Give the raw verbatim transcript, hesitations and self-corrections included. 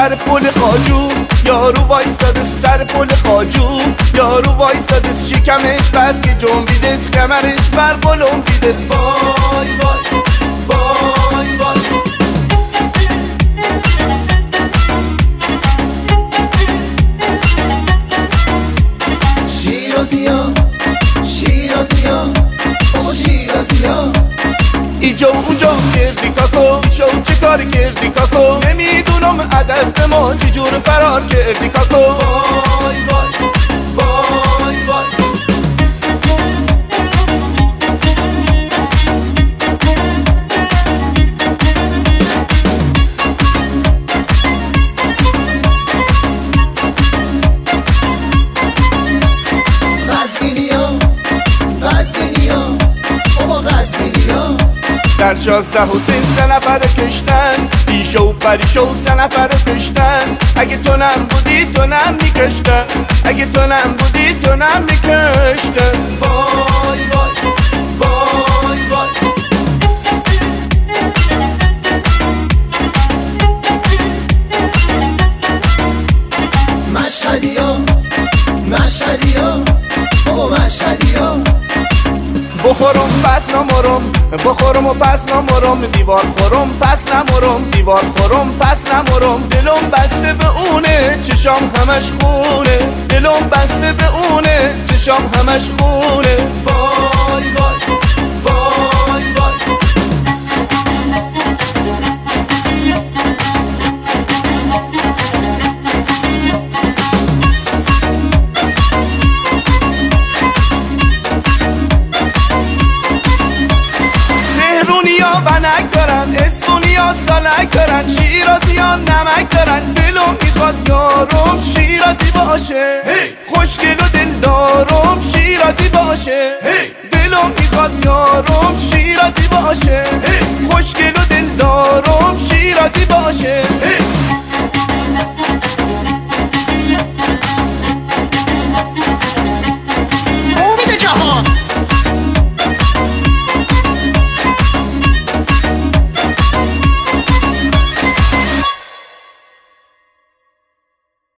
سر پل خاجو، یارو وایساده سر پل خاجو، یارو وایساده شکمش بس که جنبیدش کمرش بر قلمبیدش. وای وای وای وای شیرازیا شیرازیا بابا شیرازیا اینجا و اونجا کردی کاکو، شو چه کار کردی کاکو، نمیدونم عدست ما چجور فرار کردی کاکو. وای وای وای وای در شازده حسین سه نفر کشتن، بیشو و پریشو سه نفر کشتن. اگه تو نم بودی تو نم میکشتن، اگه تو نم بودی تو نم میکشتن. وای وای وای وای مشهدیا مشهدیا بابا مشهدیا بخورم پس نمرم، بخورم و پس نمرم، دیوار خورم پس نمرم، دیوار خورم پس نمرم. دلم بسته به اونه چشام همش خونه، دلم بسته به اونه چشام همش خونه. وای وای وای وای بنک دارن، اسپونیا سالک دارن، شیرازی ها نمک دارن. دلم میخواد یارم شیرازی باشه، خوشگل و دلدارم شیرازی باشه. دلم میخواد یارم شیرازی باشه، خوشگل و دلدارم شیرازی باشه.